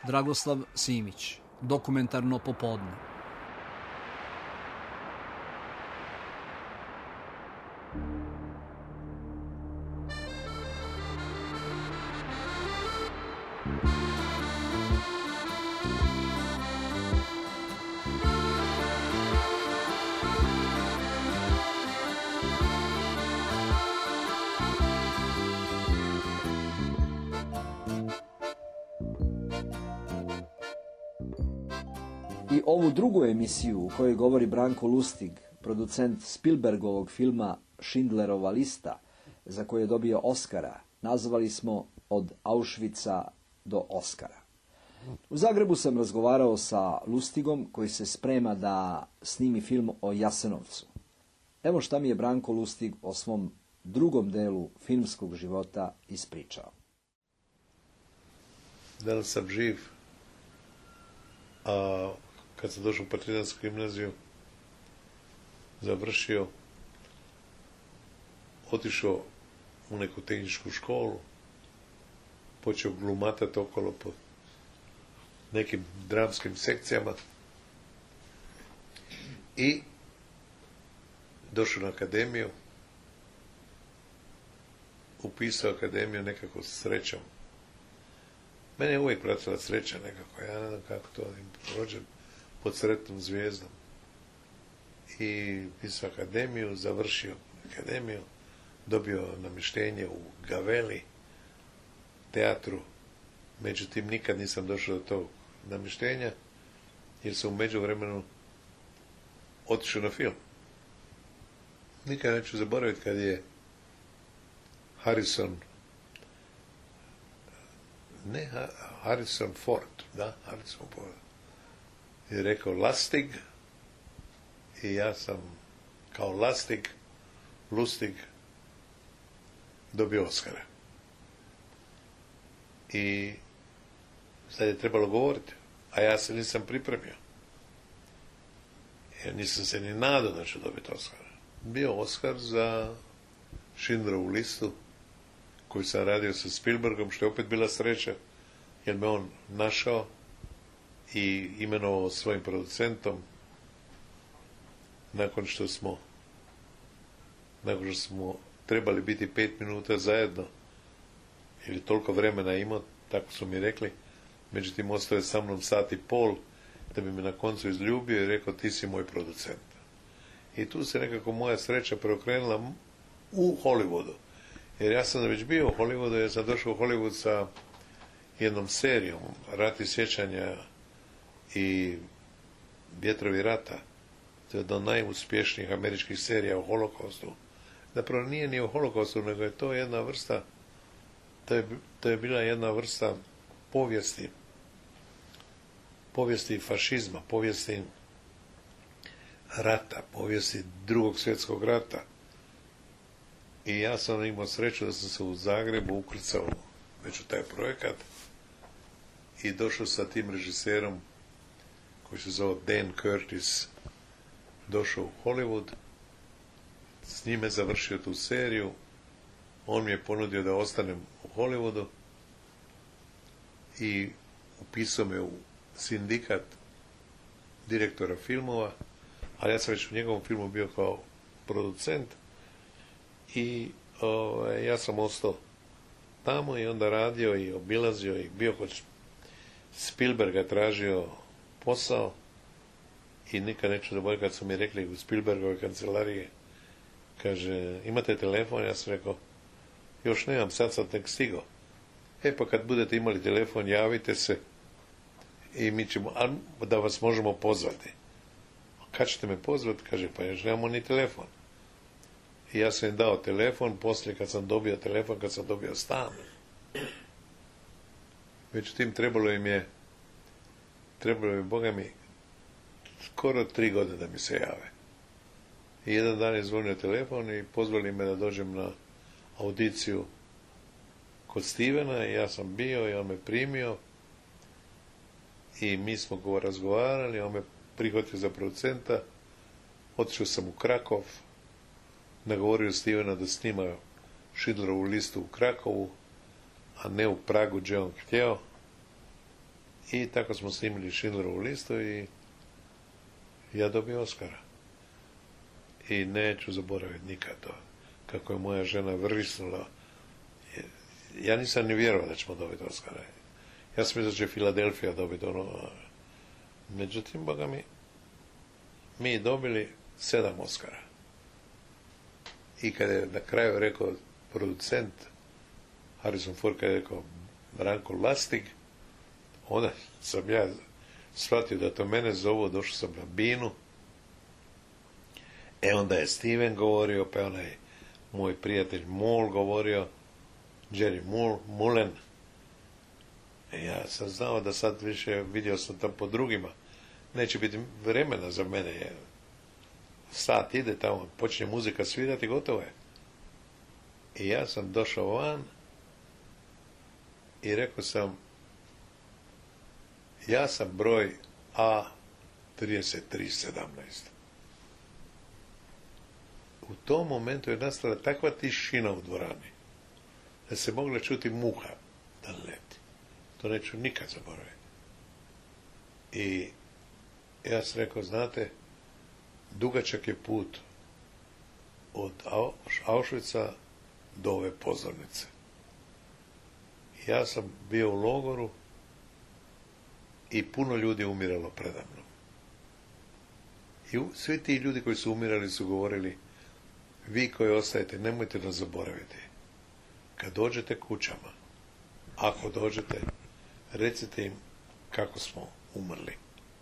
Dragoslav Simić, Dokumentarno popodne. I ovu drugu emisiju u kojoj govori Branko Lustig, producent Spielbergovog filma Schindlerova lista, za koju je dobio Oskara, nazvali smo Od Auschwitza do Oskara. U Zagrebu sam razgovarao sa Lustigom koji se sprema da snimi film o Jasenovcu. Evo šta mi je Branko Lustig o svom drugom delu filmskog života ispričao. Danas sam živ, a kad sam došao u Partizansku gimnaziju, završio, otišao u neku tehničku školu, počeo glumatati okolo po nekim dramskim sekcijama i došao na akademiju, upisao akademiju nekako srećom. Mene je uvijek pratila sreća nekako, ja ne znam kako to, rođen pod sretnom zvijezdom. I pisao akademiju, završio akademiju, dobio namještenje u Gaveli, teatru. Međutim, nikad nisam došao do tog namještenja, jer sam u međuvremenu otišao na film. Nikad neću zaboraviti kad je Harrison Ford je rekao Lustig i ja sam kao Lustig dobio Oskara. I sad je trebalo govoriti, a ja se nisam pripremio. Jer nisam se ni nadao da ću dobiti Oskara. Bio Oskar za Schindlerovu listu, koju sam radio sa Spielbergom, što je opet bila sreća, jer me on našao i imenovao svojim producentom nakon što smo trebali biti 5 minuta zajedno, jer je toliko vremena imao, tako su mi rekli. Međutim, ostao je sa mnom 1.5 sata da bi me na koncu izljubio i rekao ti si moj producent. I tu se nekako moja sreća preokrenula u Hollywoodu. Jer ja sam već bio u Hollywoodu, jer sam došao u Hollywood sa jednom serijom, Rat i sjećanja i Vjetrovi rata. To je jedna od najuspješnijih američkih serija o holokaustu. Zapravo nije ni o holokaustu, nego je to jedna vrsta, to je bila jedna vrsta povijesti fašizma, povijesti rata, povijesti Drugog svjetskog rata. I ja sam imao sreću da sam se u Zagrebu ukrcao već u taj projekat i došao sa tim režiserom koji se zove Dan Curtis, došao u Hollywood, s njime završio tu seriju, on mi je ponudio da ostanem u Hollywoodu i upisao me u sindikat direktora filmova, ali ja sam već u njegovom filmu bio kao producent i ja sam ostao tamo i onda radio i obilazio i bio kod Spielberga, tražio posao i nikad neću zaboraviti kad su mi rekli u Spielbergove kancelarije, kaže, imate telefon? Ja sam rekao, još nemam, sad sam tek stigao. Pa kad budete imali telefon, javite se i mi ćemo, da vas možemo pozvati. Kad ćete me pozvati? Kaže, pa još nemamo ni telefon. I ja sam im dao telefon, poslije kad sam dobio telefon, kad sam dobio stan. Međutim, trebalo je, Boga mi, skoro 3 godine da mi se jave. I jedan dan je zvonio telefon i pozvali me da dođem na audiciju kod Stevena i ja sam bio i on me primio i mi smo razgovarali, on me prihvatio za producenta, otišao sam u Krakov, nagovorio Stevena da snima Schindlerovu listu u Krakovu, a ne u Pragu gdje on htio. I tako smo snimili Schindlerovu listu i ja dobio Oskara. I neću zaboraviti nikad to. Kako je moja žena vrisnula. Ja nisam ni vjerovao da ćemo dobiti Oskara. Ja sam mislio da će Filadelfija dobiti ono. Međutim, boga mi dobili 7 Oskara. I kad je na kraju rekao producent Harrison Ford, kad je rekao Branko Lustig, onda sam ja shvatio da to mene zovu, došao sam na binu. Onda je Steven govorio, pa onaj moj prijatelj Moll govorio, Jerry Mullen. Ja sam znao da sad više, vidio sam tam po drugima, neće biti vremena za mene. Sat ide tamo, počne muzika svirati, gotovo je. I ja sam došao van i rekao sam, ja sam broj A3317. U tom momentu je nastala takva tišina u dvorani da se mogla čuti muha da leti. To neću nikad zaboraviti. I ja sam rekao, znate, dugačak je put od Auschwitza do ove pozornice. Ja sam bio u logoru i puno ljudi umiralo predamnom. I svi ti ljudi koji su umirali su govorili, vi koji ostajete, nemojte nas zaboraviti. Kad dođete kućama, ako dođete, recite im kako smo umrli.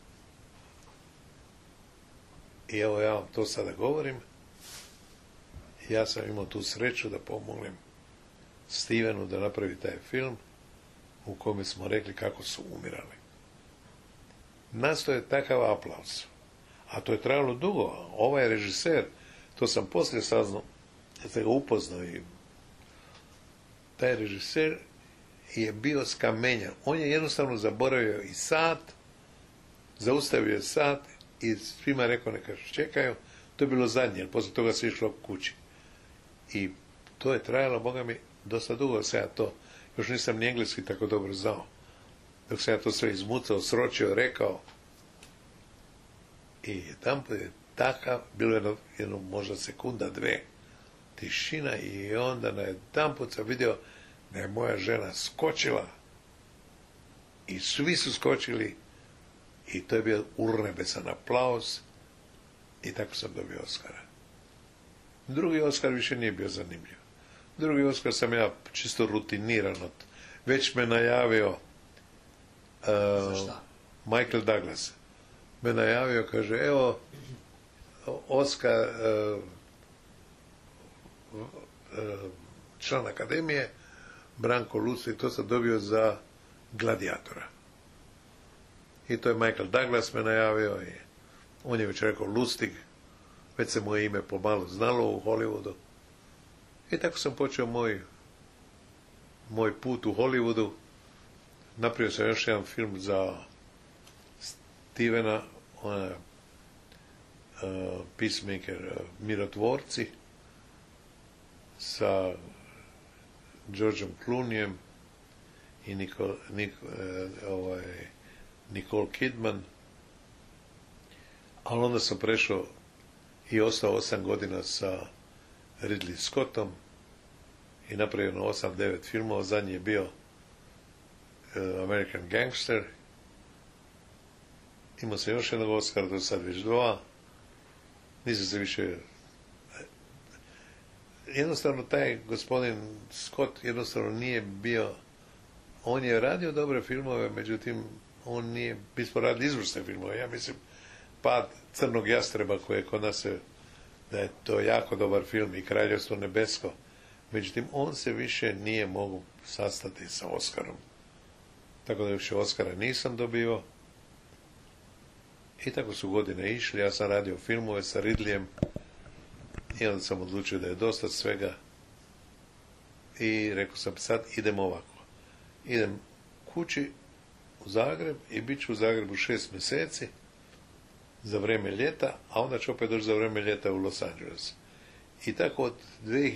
I evo ja vam to sada govorim. Ja sam imao tu sreću da pomognem Stevenu da napravi taj film u kome smo rekli kako su umirali. Nastao je takav aplauz. A to je trajalo dugo. Ovaj režiser, to sam poslije saznao, da ste ga upoznao, i taj režiser je bio skamenjan. On je jednostavno zaboravio i sat, zaustavio je sat i svima rekao neka čekaju. To je bilo zadnje, jer poslije toga se išlo kući. I to je trajalo, Boga mi, dosta dugo se ja to, još nisam ni engleski tako dobro znao. Dok sam ja to sve izmucao, sročio, rekao. I tamo je takav, bilo jedno možda sekunda, 2, tišina, i onda na jedan put sam vidio da je moja žena skočila i svi su skočili i to je bio urnebesan aplauz i tako sam dobio Oskara. Drugi Oskar više nije bio zanimljiv. Drugi Oskar sam ja čisto rutinirano, već me najavio Michael Douglas. Me najavio, kaže, evo Oskar, član akademije, Branko Lustig, to sam dobio za Gladiatora. I to je Michael Douglas me najavio i on je već rekao Lustig, već se moje ime pomalo znalo u Hollywoodu. I tako sam počeo moj put u Hollywoodu. Napravio sam još jedan film za Stevena, Peacemaker, Mirotvorci, sa Georgeom Clooneyem i Nicole Kidman. Ali onda sam prešao i ostao 8 godina sa Ridley Scottom i napravio 8-9 filmova. Zadnji je bio American Gangster. Imao sam još jednog Oscara, do sad već 2. Nisam se više... Jednostavno taj gospodin Scott jednostavno nije bio... On je radio dobre filmove, međutim on nije... Mi smo radili izvrsne filmove. Ja mislim, Pad crnog jastreba koji je kod nas, da je to jako dobar film, i Kraljevstvo nebesko. Međutim, on se više nije mogu sastati sa Oskarom. Tako da više Oskara nisam dobio. I tako su godine išli. Ja sam radio filmove sa Ridleyem i onda sam odlučio da je dosta svega i rekao sam, sad idem ovako. Idem kući u Zagreb i bit ću u Zagrebu 6 mjeseci za vrijeme ljeta, a onda ću opet doći za vrijeme ljeta u Los Angeles. I tako od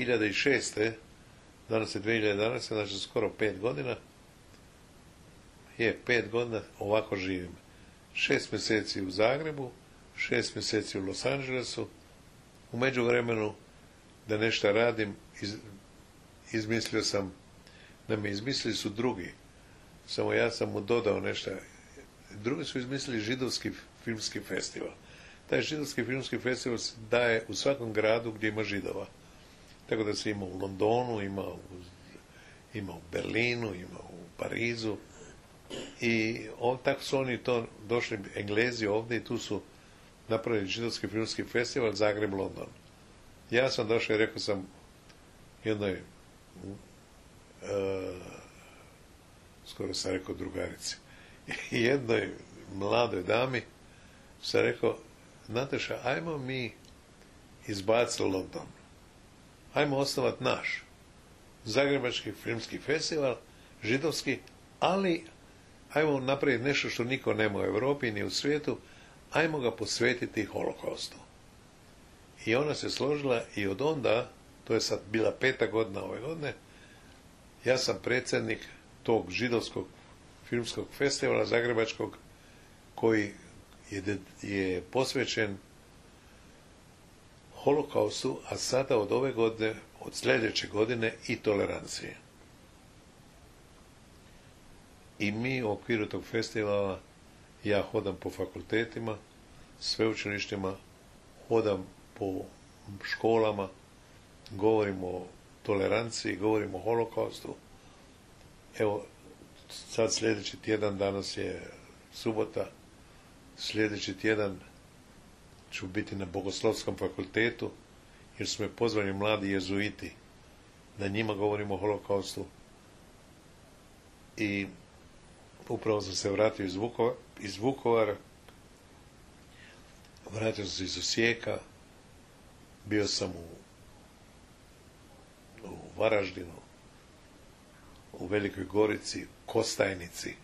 2006. danas je 2011. znači skoro 5 godina, 5 godina ovako živim. 6 mjeseci u Zagrebu, 6 mjeseci u Los Angelesu. U međuvremenu da nešto radim, izmislio sam, da me izmislili su drugi. Samo ja sam mu dodao nešto. Drugi su izmislili židovski filmski festival. Taj židovski filmski festival se daje u svakom gradu gdje ima židova. Tako da se ima u Londonu, ima u Berlinu, ima u Parizu. I tako su oni to došli, Englezi ovdje, i tu su napravili židovski filmski festival Zagreb, London. Ja sam došao i rekao sam jednoj skoro sam rekao drugarici i jednoj mladoj dami sam rekao, Nataša, ajmo mi izbaciti London, ajmo osnovati naš zagrebački filmski festival, židovski, ali ajmo napraviti nešto što niko nema u Europi ni u svijetu, ajmo ga posvetiti holokaustu. I ona se složila i od onda, to je sad bila 5. godina ove godine, ja sam predsjednik tog židovskog filmskog festivala zagrebačkog koji je posvećen holokaustu, a sada od ove godine, od sljedeće godine i toleranciji. I mi u okviru tog festivala, ja hodam po fakultetima, sveučilištima, hodam po školama, govorimo o toleranciji, govorimo o holokaustu. Evo, sad sljedeći tjedan, danas je subota, sljedeći tjedan ću biti na Bogoslovskom fakultetu, jer su me pozvali mladi jezuiti, da njima govorimo o holokaustu. I upravo sam se vratio iz Vukovara, vratio sam se iz Osijeka, bio sam u Varaždinu, u Velikoj Gorici, Kostajnici.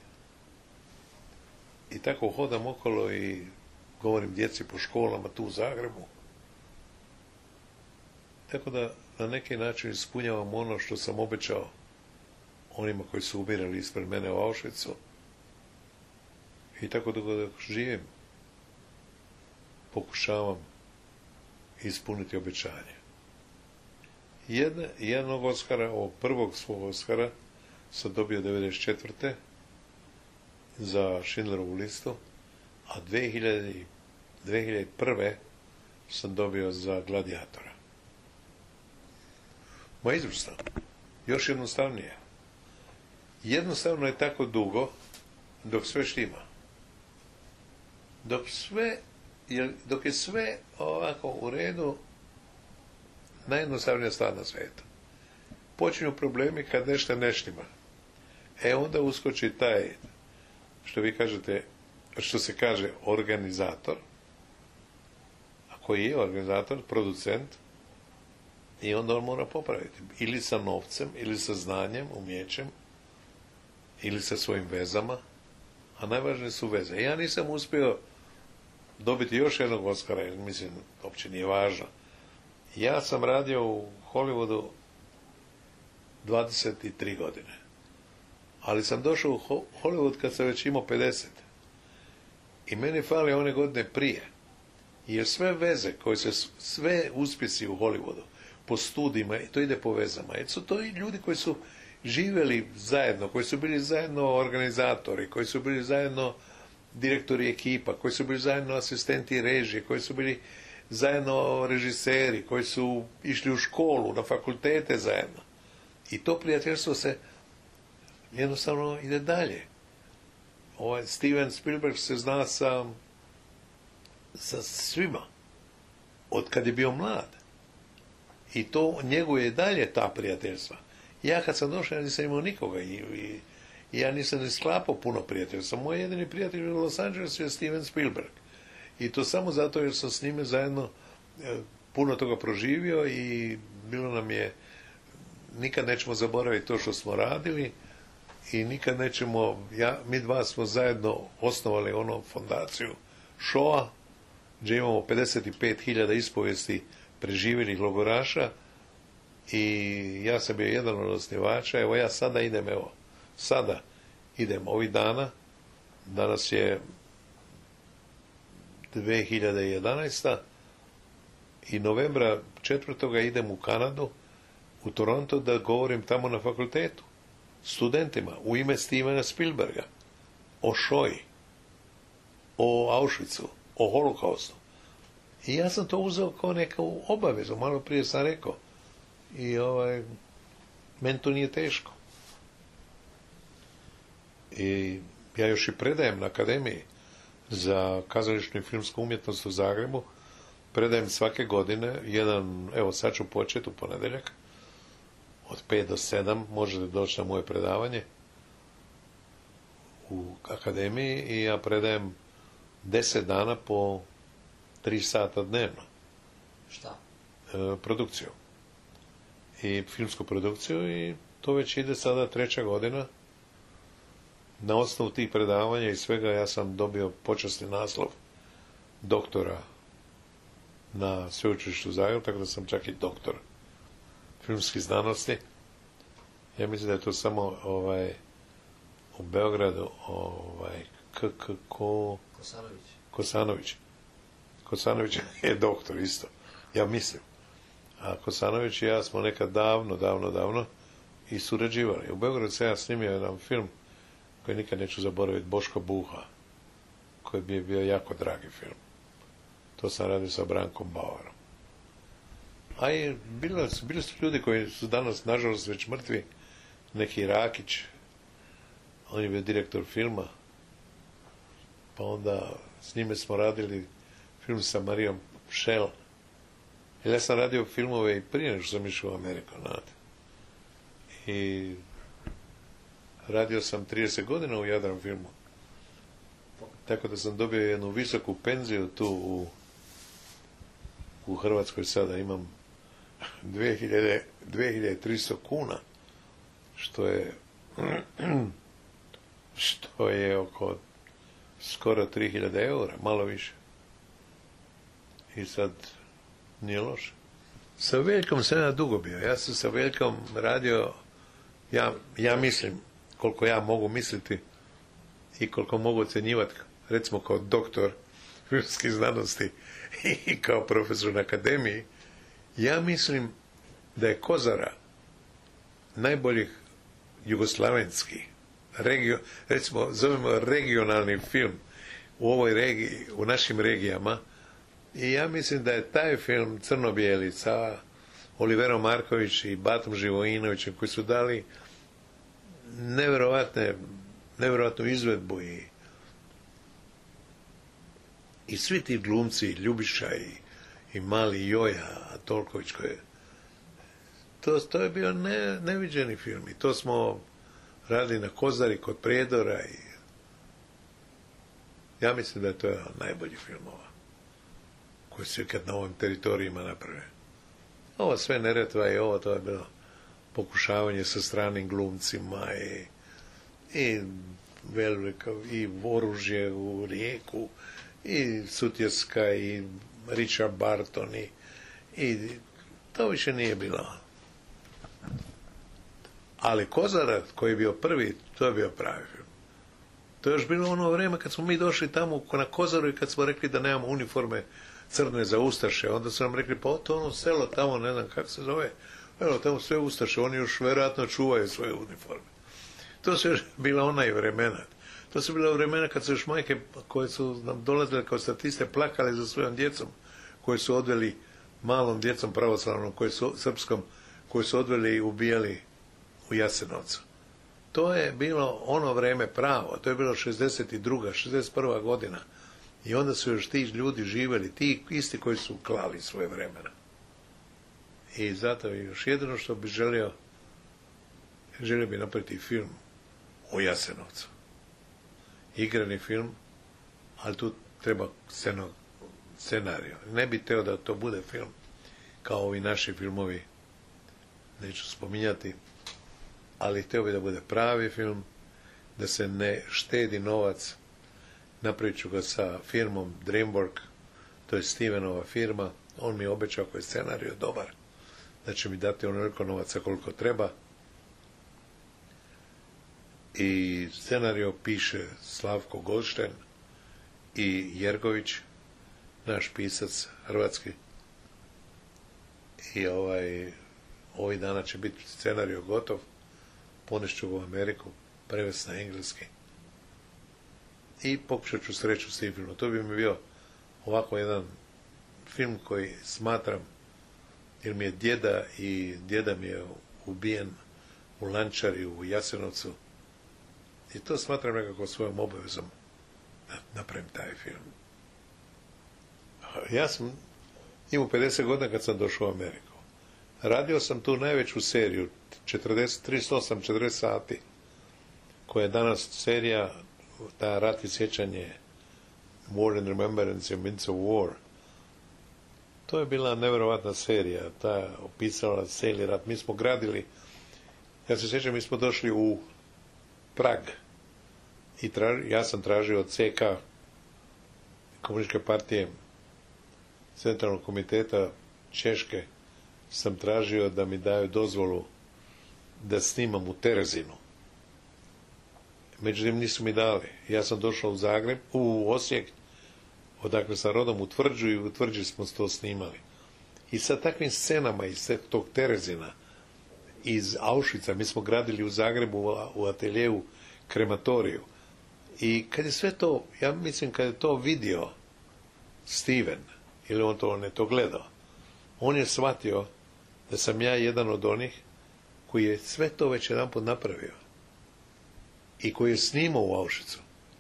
I tako hodam okolo i govorim djeci po školama tu u Zagrebu. Tako da na neki način ispunjavam ono što sam obećao onima koji su umirali ispred mene u Auschwitzu. I tako dok živim, pokušavam ispuniti obećanje. Jednog Oskara, ovog prvog svog Oskara, sam dobio 1994. za Schindlerovu listu, a 2001. sam dobio za Gladiatora. Ma izvrsno. Još jednostavnije. Jednostavno je tako dugo dok sve štima. Dok je sve ovako u redu, najjednostavnija stvar na svijetu. Počinju problemi kad nešto ne štima. Onda uskoči taj, što vi kažete, što se kaže organizator, a koji je organizator, producent, i onda on mora popraviti. Ili sa novcem, ili sa znanjem, umjećem, ili sa svojim vezama, a najvažnije su veze. Ja nisam uspio dobiti još jednog Oskara, jer mislim, uopće nije važno. Ja sam radio u Hollywoodu 23 godine. Ali sam došao u Hollywood kad sam već imao 50. I meni fali one godine prije. Jer sve veze, sve uspjesi u Hollywoodu, po studijima, to ide po vezama. Jer su to i ljudi koji su živjeli zajedno, koji su bili zajedno organizatori, koji su bili zajedno direktori ekipa, koji su bili zajedno asistenti režije, koji su bili zajedno režiseri, koji su išli u školu, na fakultete zajedno. I to prijateljstvo se jednostavno ide dalje. Steven Spielberg se zna sa svima, od kad je bio mlad. I to njeguje dalje ta prijateljstva. Ja kad sam došao, ja nisam imao nikoga i ja nisam ni sklapao puno prijateljstva. Moj jedini prijatelj u Los Angelesu je Steven Spielberg. I to samo zato jer sam s njime zajedno puno toga proživio i bilo nam je, nikad nećemo zaboraviti to što smo radili i nikad nećemo, mi dva smo zajedno osnovali fondaciju Shoah, gdje imamo 55.000 ispovijesti preživjelih logoraša i ja sam bio jedan od osnivača. Evo ja sada idem ovih dana. Danas je 2011. I novembra 4. idem u Kanadu, u Toronto, da govorim tamo na fakultetu studentima u ime Stevena Spielberga o Šoji, o Auschwitzu, o holokaustu. I ja sam to uzeo kao neku obavezu, malo prije sam rekao. I meni to nije teško. I ja još i predajem na Akademiji za kazališnu i filmsku umjetnost u Zagrebu. Predajem svake godine evo sad ću početi u ponedjeljak, od 5 do 7 možete doći na moje predavanje u Akademiji i ja predajem 10 dana po 3 sata dnevno. Šta? Produkciju. I filmsku produkciju i to već ide sada 3. godina. Na osnovu tih predavanja i svega ja sam dobio počasni naslov doktora na Sveučilištu u Zagrebu, tako da sam čak i doktor filmskih znanosti. Ja mislim da je to samo u Beogradu Kosanović. Kosanović je doktor isto. Ja mislim. A Kosanović i ja smo nekad davno i surađivali. U Beogradu sam ja snimio jedan film koji nikad neću zaboraviti, Boško Buha, koji bi bio jako dragi film. To sam radio sa Brankom Bauerom. A i bili su ljudi koji su danas, nažalost, već mrtvi. Neki Rakić, on je bio direktor filma, pa onda s njime smo radili film sa Marijom Šel. Jer ja sam radio filmove i prije nego što sam išao u Ameriku, znate. I radio sam 30 godina u Jadran filmu. Tako da sam dobio jednu visoku penziju tu u Hrvatskoj. Sada imam 2300 kuna, što je oko skoro 3000 eura, malo više. I sad nije loše. Sa Veljkom sam ja dugo bio. Ja sam sa Veljkom radio, ja mislim, koliko ja mogu misliti i koliko mogu ocjenjivati, recimo kao doktor filmskih znanosti i kao profesor na Akademiji, ja mislim da je Kozara najboljih jugoslavenskih, recimo zovemo regionalni film u ovoj regiji, u našim regijama, i ja mislim da je taj film Crno-bijeli sa Oliverom Marković i Batom Živojinovićem, koji su dali nevjerojatnu izvedbu i svi ti glumci, Ljubiša i mali Joja Tolković, to je bio neviđeni film i to smo radili na Kozari kod Prijedora i ja mislim da je to jedan od najboljih filmova koji su ikad na ovim teritorijima naprave. Ovo sve Neretva i ovo, to je bilo pokušavanje sa stranim glumcima i oružje u Rijeku i Sutjeska i Richard Barton i to više nije bilo. Ali Kozara, koji je bio prvi, to je bio pravi film. To je još bilo ono vrijeme kad smo mi došli tamo na Kozaru i kad smo rekli da nemamo uniforme crne za ustaše, onda su nam rekli, pa to ono selo tamo, ne znam kako se zove, evo tamo sve ustaše, oni još vjerojatno čuvaju svoje uniforme. To su još bila onaj vremena. To su bila vremena kad su još majke koje su nam dolazile kao statiste plakale za svojom djecom, koje su odveli malom djecom pravoslavnom, srpskom, koje su odveli i ubijali u Jasenovcu. To je bilo ono vrijeme pravo, to je bilo 62. 61. godina. I onda su još ti ljudi živjeli, ti isti koji su klali svoje vremena. I zato još jedino što bi želio bi napraviti film o Jasenovcu. Igrani film, ali tu treba scenarij. Ne bi teo da to bude film kao ovi naši filmovi, neću spominjati, ali htio bi da bude pravi film, da se ne štedi novac. Napravit ću ga sa firmom DreamWorks, to je Stevenova firma, on mi je obećao ako je scenarij dobar, da će mi dati onoliko novaca koliko treba. i scenario piše Slavko Goldštajn i Jergović, naš pisac hrvatski. I ovih dana će biti scenario gotov, ponešću u Ameriku, prevest na engleski. I pokušat ću sreću s tim filmom. To bi mi bio ovako jedan film koji smatram, jer mi je djeda mi je ubijen u Lančari, u Jasenovcu. I to smatram nekako svojom obavezom da napravim taj film. Ja sam imao 50 godina kad sam došao u Ameriku. Radio sam tu najveću seriju, 38-40 sati, koja je danas serija, ta rat i sjećanje, War and Remembrance and Winds of War. To je bila nevjerovatna serija, ta opisala cijeli rat. Mi smo gradili, ja se sjećam, mi smo došli u Prag i ja sam tražio od CK, Komunističke partije, Centralnog komiteta Češke, sam tražio da mi daju dozvolu da snimam u Terezinu. Međutim, nisu mi dali. Ja sam došao u Zagreb, u Osijek, odakle sam rodom, u Tvrđu, i u Tvrđi smo to snimali. I sa takvim scenama iz tog Terezina, iz Auschwitza, mi smo gradili u Zagrebu u ateljevu krematoriju. I kad je sve to, ja mislim kad je to vidio Steven, ili on je to gledao, on je shvatio da sam ja jedan od onih koji je sve to već jedanput napravio i koji je snimao u Auschwitzu.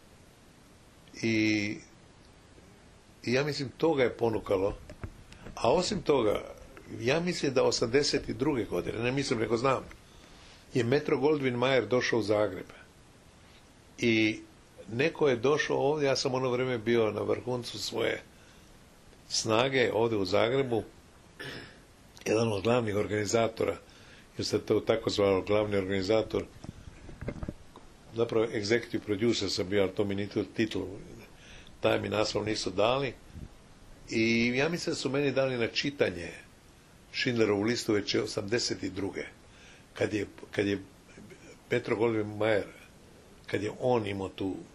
I ja mislim to ga je ponukalo. A osim toga, ja mislim da 82. godine, ne mislim nego znam, je Metro Goldwyn Mayer došao u Zagreb. I neko je došao ovdje, ja sam ono vrijeme bio na vrhuncu svoje snage ovdje u Zagrebu, jedan od glavnih organizatora, jer se to tako zvalo, glavni organizator, zapravo executive producer sam bio, ali to mi niti titul, taj mi naslov nisu dali. I ja mislim da su meni dali na čitanje Schindlerovu listu već 82. Kad je Metro Goldwyn Mayer, kad je on imao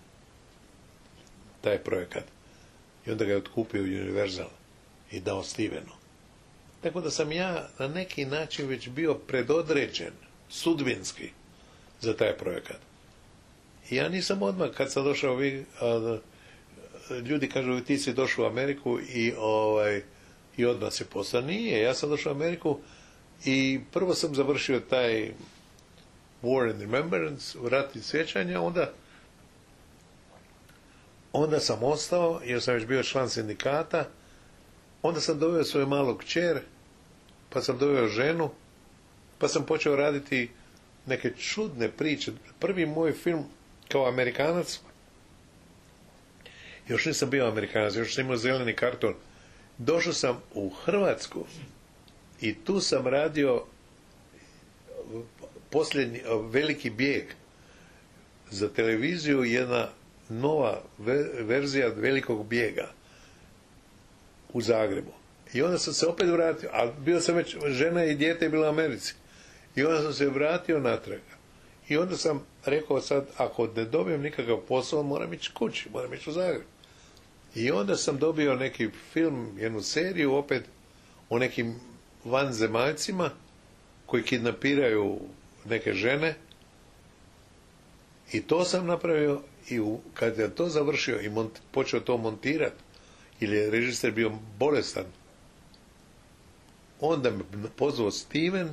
taj projekat, i onda ga je otkupio Universal i dao Stevenu. Tako da sam ja na neki način već bio predodređen, sudbinski, za taj projekat. I ja nisam odmah, kad sam došao, ljudi kažu, ti si došao u Ameriku i odmah se posla. Nije, ja sam došao u Ameriku i prvo sam završio taj War and Remembrance, rat i sjećanja, onda sam ostao, jer sam već bio član sindikata, onda sam doveo svoju malu kćer, pa sam doveo ženu, pa sam počeo raditi neke čudne priče. Prvi moj film kao Amerikanac, još nisam bio Amerikanac, još sam imao zeleni karton, došao sam u Hrvatsku i tu sam radio posljednji veliki bijeg za televiziju, jedna nova verzija velikog bijega u Zagrebu. I onda sam se opet vratio, a bio sam već, žena i dijete je bila u Americi. I onda sam se vratio natrag. I onda sam rekao, sad, ako ne dobijem nikakav posao, moram ići kući, moram ići u Zagreb. I onda sam dobio neki film, jednu seriju opet o nekim vanzemaljcima koji kidnapiraju neke žene. I to sam napravio, i kad je to završio i počeo to montirati, ili je režiser bio bolestan, onda me pozvao Steven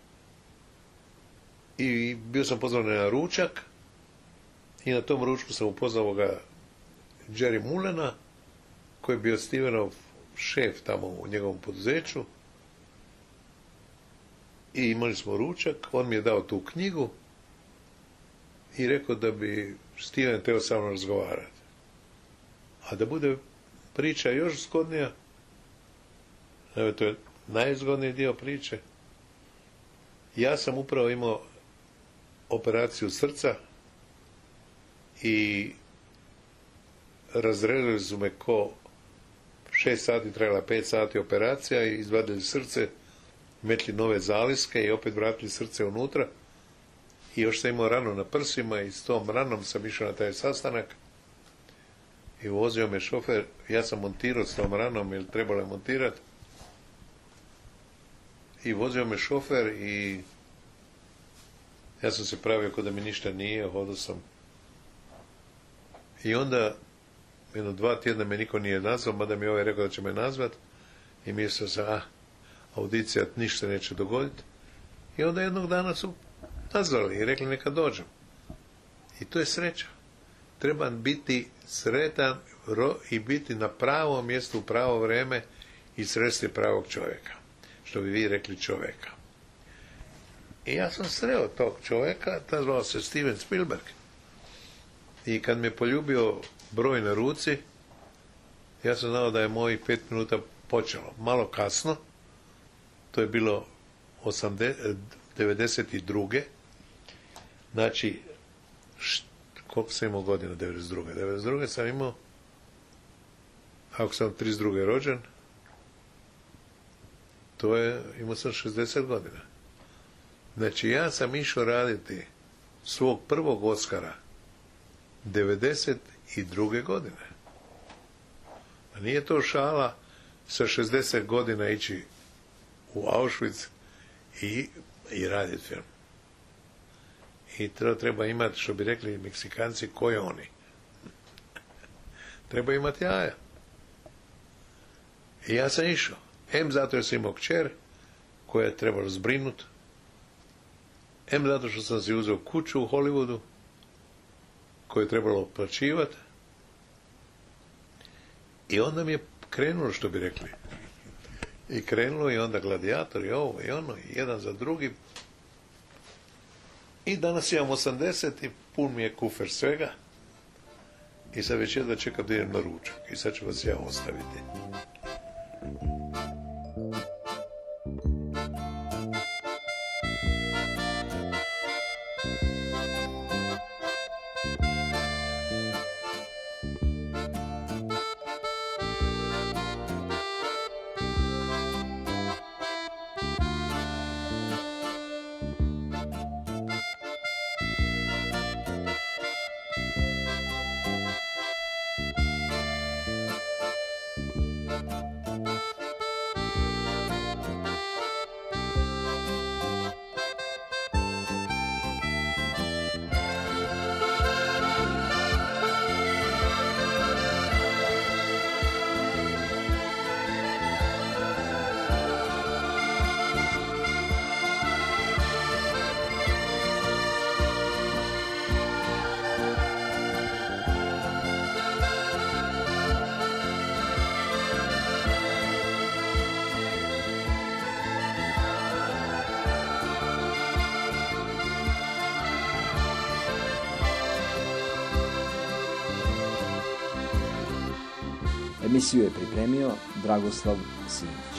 i bio sam pozvan na ručak i na tom ručku sam upoznao ga Jerry Mullena, koji je bio Stevenov šef tamo u njegovom poduzeću, i imali smo ručak. On mi je dao tu knjigu i rekao da bi Steven teo sa mnom razgovarati. A da bude priča još zgodnija, to je najzgodniji dio priče, ja sam upravo imao operaciju srca i razrezali su me 6 sati, trajala 5 sati operacija, i izvadili srce, metli nove zaliske i opet vratili srce unutra. I još sam imao ranu na prsima i s tom ranom sam išao na taj sastanak i vozio me šofer. Ja sam montirao s tom ranom jer trebalo je montirati. I vozio me šofer i ja sam se pravio kao da mi ništa nije, hodao sam. I onda, 2 tjedna me niko nije nazvao, mada mi je ovaj rekao da će me nazvat. I mislio sam, audicija, ništa neće dogoditi. I onda jednog dana su nazvali i rekli neka dođem. I to je sreća. Treba biti sretan i biti na pravom mjestu u pravo vrijeme i sresti pravog čovjeka. Što bi vi rekli čovjeka. I ja sam sreo tog čovjeka, ta zvao se Steven Spielberg. I kad mi je poljubio broj na ruci, ja sam znao da je mojih 5 minuta počelo. Malo kasno, to je bilo 92. Znači, koliko sam imao godina 92. 92. sam imao, ako sam 32. rođen, imao sam 60 godina. Znači, ja sam išao raditi svog prvog Oskara 92. godine. A nije to šala sa 60 godina ići u Auschwitz i raditi film. I to treba imati, što bi rekli Meksikanci, koje oni. Treba imati jaja. I ja sam išao. Zato jer sam imao kćer koja je trebalo zbrinuti. Zato što sam si uzeo kuću u Hollywoodu koju je trebalo plaćivati. I onda mi je krenulo, što bi rekli. I krenulo i onda Gladiator i ovo i ono, i jedan za drugim. I danas imam 80 i pun mi je kufer svega. I sad već jedva čekam da idem na ručak. I sad ću vas ja ostaviti. Emisiju je pripremio Dragoslav Simić.